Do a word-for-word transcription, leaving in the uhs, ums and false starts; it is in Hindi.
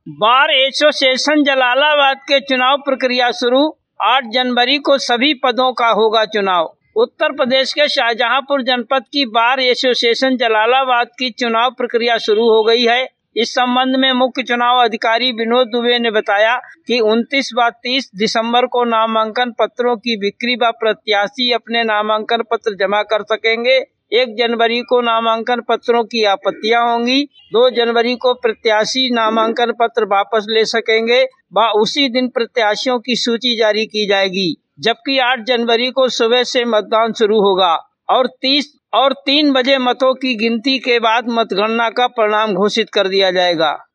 बार एसोसिएशन जलालाबाद के चुनाव प्रक्रिया शुरू। आठ जनवरी को सभी पदों का होगा चुनाव। उत्तर प्रदेश के शाहजहांपुर जनपद की बार एसोसिएशन जलालाबाद की चुनाव प्रक्रिया शुरू हो गई है। इस संबंध में मुख्य चुनाव अधिकारी विनोद दुबे ने बताया कि उनतीस व तीस दिसंबर को नामांकन पत्रों की बिक्री व प्रत्याशी अपने नामांकन पत्र जमा कर सकेंगे। एक जनवरी को नामांकन पत्रों की आपत्तियां होंगी। दो जनवरी को प्रत्याशी नामांकन पत्र वापस ले सकेंगे व उसी दिन प्रत्याशियों की सूची जारी की जाएगी। जबकि आठ जनवरी को सुबह से मतदान शुरू होगा और तीस और तीन बजे मतों की गिनती के बाद मतगणना का परिणाम घोषित कर दिया जाएगा।